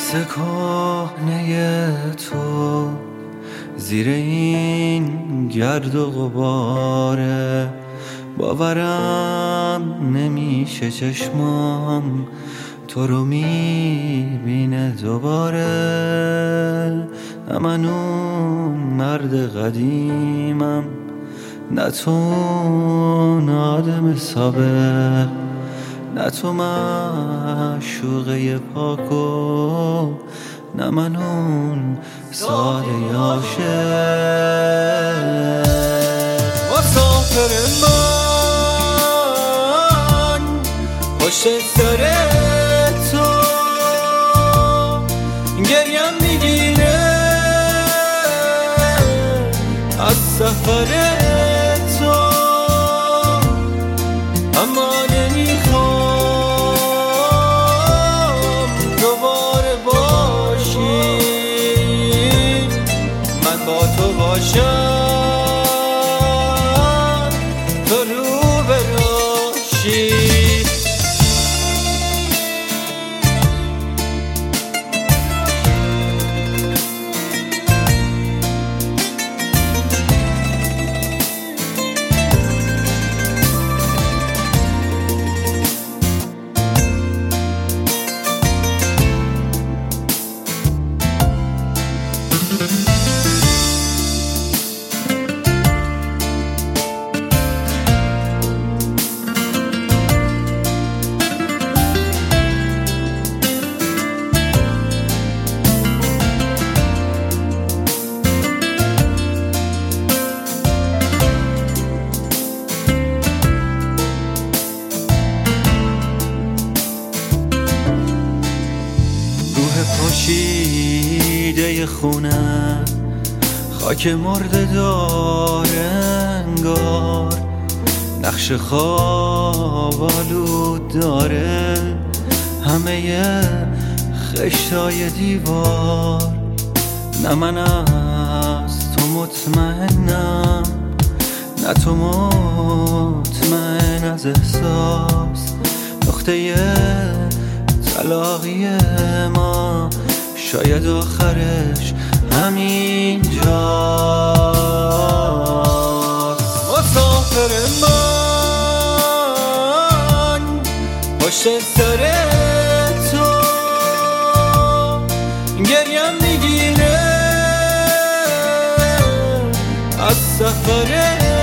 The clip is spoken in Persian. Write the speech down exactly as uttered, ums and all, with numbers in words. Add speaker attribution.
Speaker 1: حس کهنه تو زیر این گرد و غباره، باورم نمیشه چشمام تو رو میبینه دوباره. نه من اون مرد قدیمم، نه تو اون آدم سابق، نه تو معشوقه پاکو، نه من اون ساده عاشق. مسافر من پشت سر تو گریم میگیره از سفر تو، اما نمیخوام دوباره باشی، من با تو باشم تو رو براشی. پاشیده خونه خاک مرده داره انگار، نقش خواب آلود داره همه خشتای دیوار. نه من از تو مطمئنم، نه تو مطمئن از احساس. نقطه تلاقی ما شاید آخرش همین جاست. مسافر من پشت سر تو گریم میگیره از سفر